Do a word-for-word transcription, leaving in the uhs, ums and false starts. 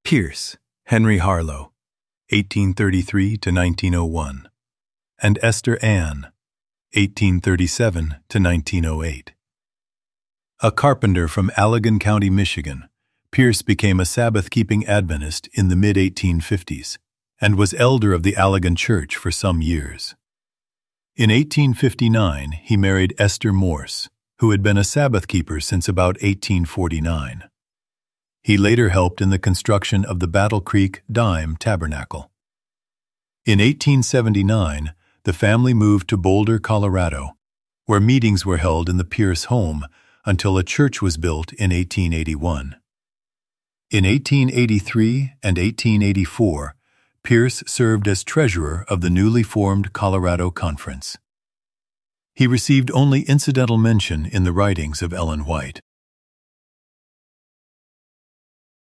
Pierce, Henry Harlow, eighteen thirty-three to nineteen oh one, and Esther Ann, eighteen thirty-seven to nineteen oh eight. A carpenter from Allegan County, Michigan, Pierce became a Sabbath-keeping Adventist in the mid eighteen fifties and was elder of the Allegan Church for some years. In eighteen fifty-nine, he married Esther Morse, who had been a Sabbath keeper since about eighteen forty-nine. He later helped in the construction of the Battle Creek Dime Tabernacle. In eighteen seventy-nine, the family moved to Boulder, Colorado, where meetings were held in the Pierce home until a church was built in eighteen eighty-one. In eighteen eighty-three and eighteen eighty-four, Pierce served as treasurer of the newly formed Colorado Conference. He received only incidental mention in the writings of Ellen White.